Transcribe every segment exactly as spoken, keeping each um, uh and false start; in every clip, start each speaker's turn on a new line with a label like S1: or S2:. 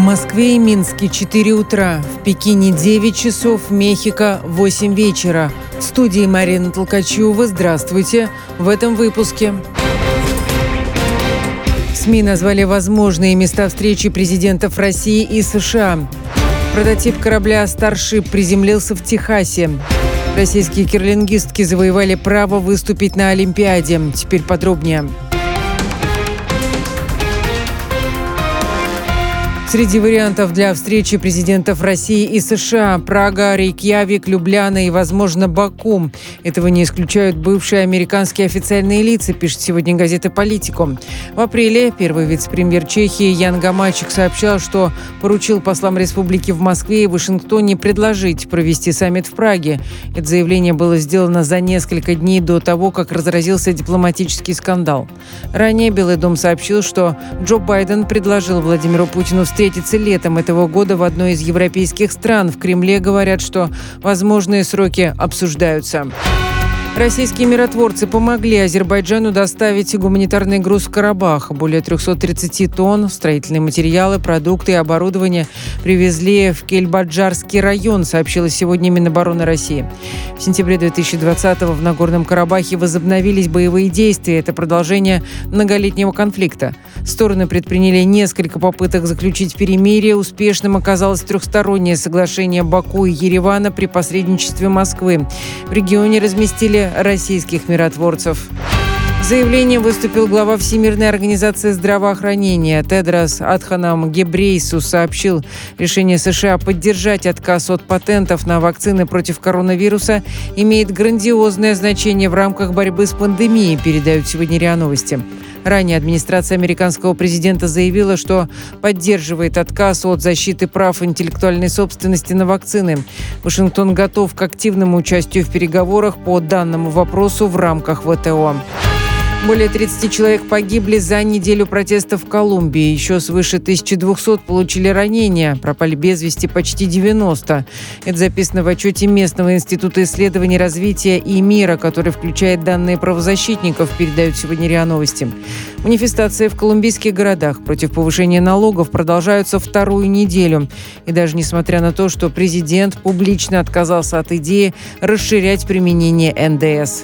S1: Москве и Минске четыре утра, в Пекине девять часов, в Мехико восемь вечера. В студии Марина Толкачева. Здравствуйте. В этом выпуске. СМИ назвали возможные места встречи президентов России и США. Прототип корабля «Старшип» приземлился в Техасе. Российские керлингистки завоевали право выступить на Олимпиаде. Теперь подробнее. Среди вариантов для встречи президентов России и США – Прага, Рейкьявик, Любляна и, возможно, Баку. Этого не исключают бывшие американские официальные лица, пишет сегодня газета «Политико». В апреле первый вице-премьер Чехии Ян Гамачек сообщал, что поручил послам республики в Москве и Вашингтоне предложить провести саммит в Праге. Это заявление было сделано за несколько дней до того, как разразился дипломатический скандал. Ранее Белый дом сообщил, что Джо Байден предложил Владимиру Путину встретиться встретиться летом этого года в одной из европейских стран. В Кремле говорят, что возможные сроки обсуждаются. Российские миротворцы помогли Азербайджану доставить гуманитарный груз в Карабах. Более триста тридцать тонн, строительные материалы, продукты и оборудование привезли в Кельбаджарский район, сообщила сегодня Минобороны России. В сентябре две тысячи двадцатого в Нагорном Карабахе возобновились боевые действия. Это продолжение многолетнего конфликта. Стороны предприняли несколько попыток заключить перемирие. Успешным оказалось трехстороннее соглашение Баку и Еревана при посредничестве Москвы. В регионе разместили российских миротворцев. С заявлением выступил глава Всемирной организации здравоохранения Тедрос Адханом Гебрейсус. Сообщил, решение США поддержать отказ от патентов на вакцины против коронавируса имеет грандиозное значение в рамках борьбы с пандемией, передают сегодня РИА Новости. Ранее администрация американского президента заявила, что поддерживает отказ от защиты прав интеллектуальной собственности на вакцины. Вашингтон готов к активному участию в переговорах по данному вопросу в рамках вэ тэ о. Более тридцати человек погибли за неделю протестов в Колумбии. Еще свыше тысячи двухсот получили ранения. Пропали без вести почти девяносто. Это записано в отчете местного института исследований развития и мира, который включает данные правозащитников, передают сегодня РИА Новости. Манифестации в колумбийских городах против повышения налогов продолжаются вторую неделю. И даже несмотря на то, что президент публично отказался от идеи расширять применение эн дэ эс.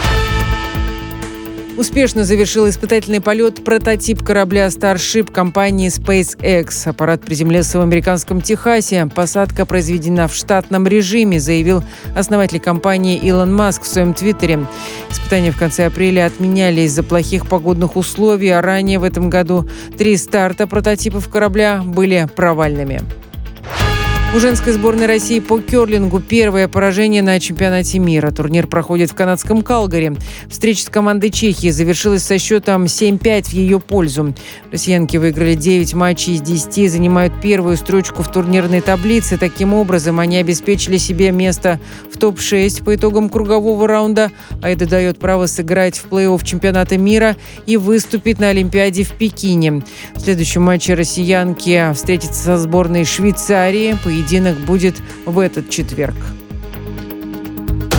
S1: Успешно завершил испытательный полет прототип корабля «Старшип» компании SpaceX. Аппарат приземлился в американском Техасе. Посадка произведена в штатном режиме, заявил основатель компании Илон Маск в своем твиттере. Испытания в конце апреля отменяли из-за плохих погодных условий, а ранее в этом году три старта прототипов корабля были провальными. У женской сборной России по керлингу первое поражение на чемпионате мира. Турнир проходит в канадском Калгари. Встреча с командой Чехии завершилась со счетом семь пять в ее пользу. Россиянки выиграли девять матчей из десяти и занимают первую строчку в турнирной таблице. Таким образом, они обеспечили себе место в топ шесть по итогам кругового раунда, а это дает право сыграть в плей-офф чемпионата мира и выступить на Олимпиаде в Пекине. В следующем матче россиянки встретятся со сборной Швейцарии. Поединок будет в этот четверг.